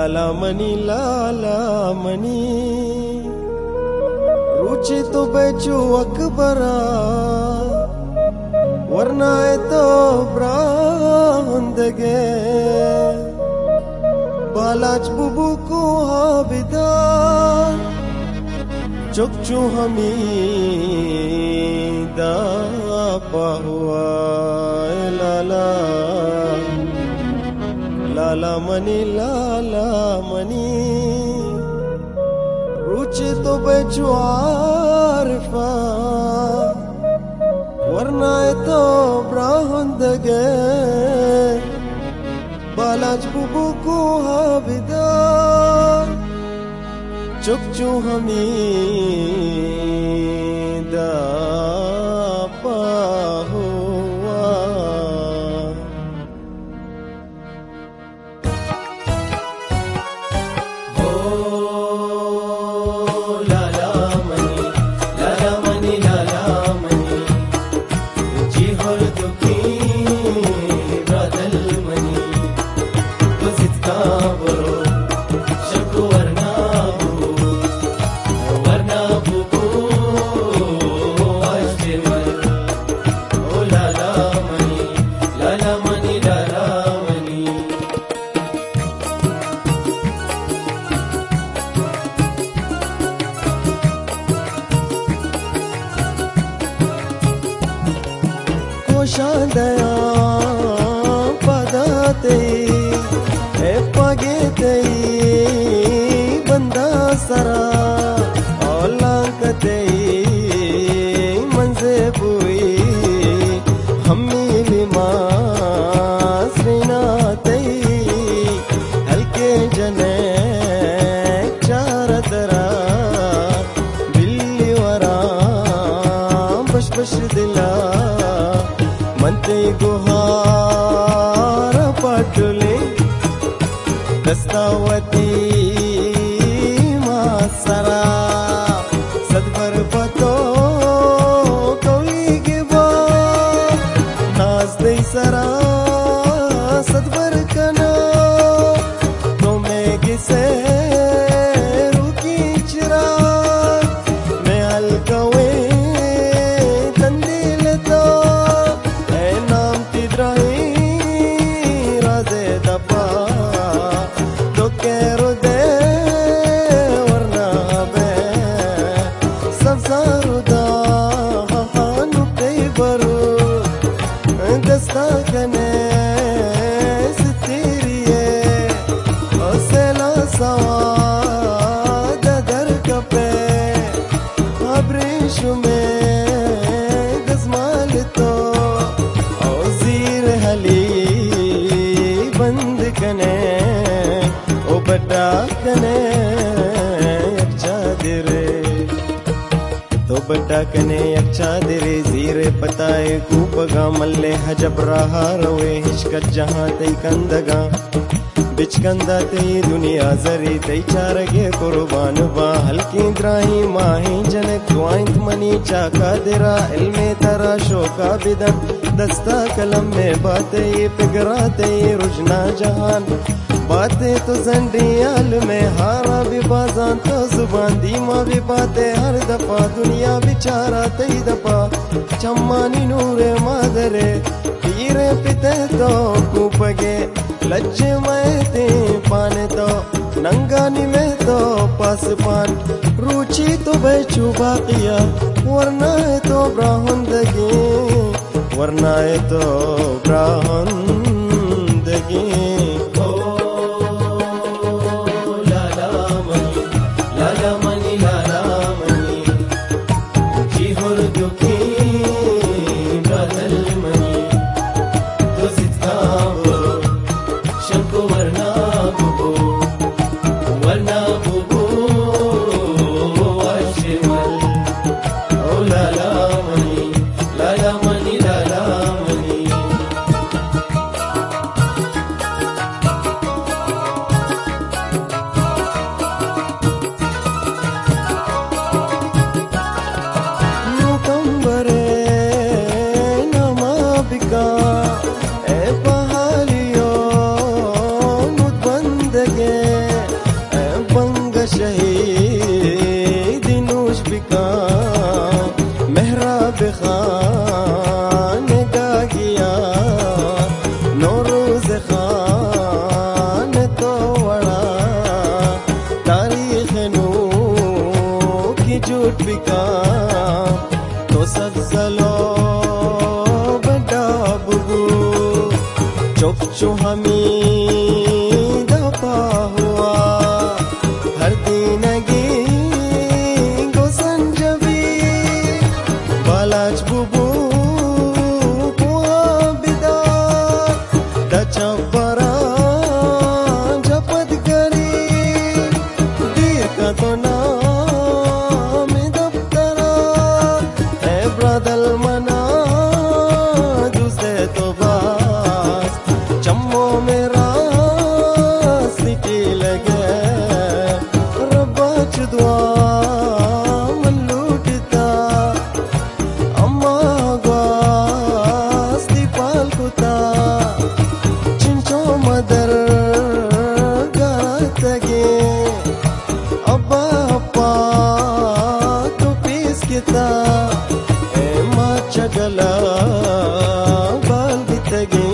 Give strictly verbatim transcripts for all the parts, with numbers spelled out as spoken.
लाला मनी लाला मनी रुचि तो बेचू अकबरा वरना है तो ब्राहंदगे बालाच बुबू को हाबिदा चुकचू हमी दा पाहुआ लाला लाला मनी लाला मनी रुचि तो बेचू आरफा वरना तो ब्राहंदगे बालाच बुबू को हाबिदा चुकचू हमी दा पाहुआ हो लाला मनी लाला मनी लाला मनी जी हर दुखी बदल मनी बसित का बरो शकुवरना दया पदाते ए पगेते बंदा सरा औलांकते मंजे बुई हम्मी मासरिनाते हल्के जने चार दरा बिल्ली वरा बश बश दिला मनते गुहार पटुले दस्तावती मासरा सदबर पतो कोई गिबा नाज दे सरा सदबर कना तो मैं किसे रुकी चिरा मैं अलगवे कने अच्छा दिरे तो बड्डा कने अच्छा दिरे जीरे पताए कूपगा मल्ले हजब रहा रोए हिचकत जहाँ तई कंदगा बिचकंदा तई दुनिया जरी तई चारगे कुर्बान बा हल्की द्राही माही जनक दुआइंत मनी चाका दिरा इल्मे तरा शोका बिदन दस्ता कलम में बातें पिगराते रुजना जहान बातें तो जंडियाल में हारा भी बाजान तो जुबान दीमा भी बातें हर दफा दुनिया बिचारा तई दफा चम्मानी नूरे मादरे पीरे पिते तो कूपगे लज्जे में ते पाने तो नंगानी में तो पास पान रुचि तो बेचू बाकिया वरना है तो ब्राहंदगी वरना है तो ब्राहंदगी बिका मेहराब खान गागिया नौरोज खान तो बड़ा तारीख नू की झूठ बिका तो सब्जलो बड़ा बुगू चुप चुहमी दफा हुआ हर दिन Balaj bubu puha bida da chapara japad kari dir ka to naam daftara hai bradal mana duse to bas chammo mera siti lage rabba chudwa चगला बाल बितगे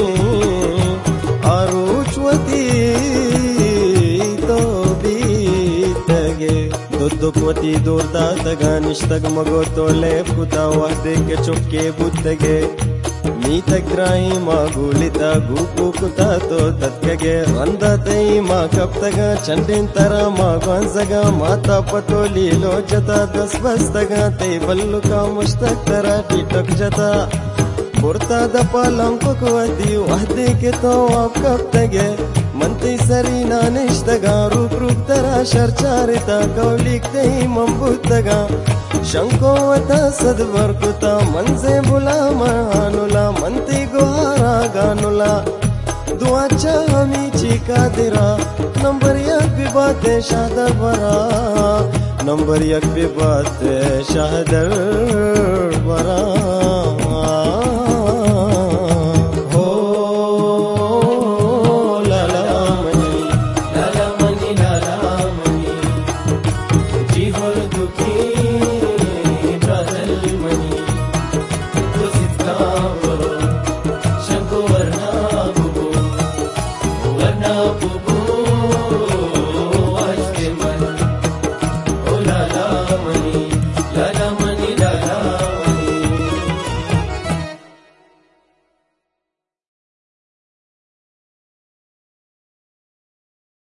आरुचवती तो बीतगे दुदुपति दूरदा तगा निष्तग मगो तो लेप कुता वहदे के चुपके बुतगे मी तग्राही मा गुलिता गुपु कुता तो तत्कगे रंदा तई मा कब तगा चंडिन तरा मा गंजगा माता पतोली लो जता दस बस तगा तई बल्लु का मुश्तक तरा टिटक जता पुरता द पालम पकवती वहदे के तो आप कब तगे मनती सरी नानिश तगा रूप रूप तरा शर्चारिता कौलिक तई मंबूत तगा शंकोवता सदवर कुता मन से बुला महानुला मनती गुहारा गानुला दुआचा हमी चीका दिरा नंबर एक भी बातें शादर बरा नंबर एक भी बातें शादर बरा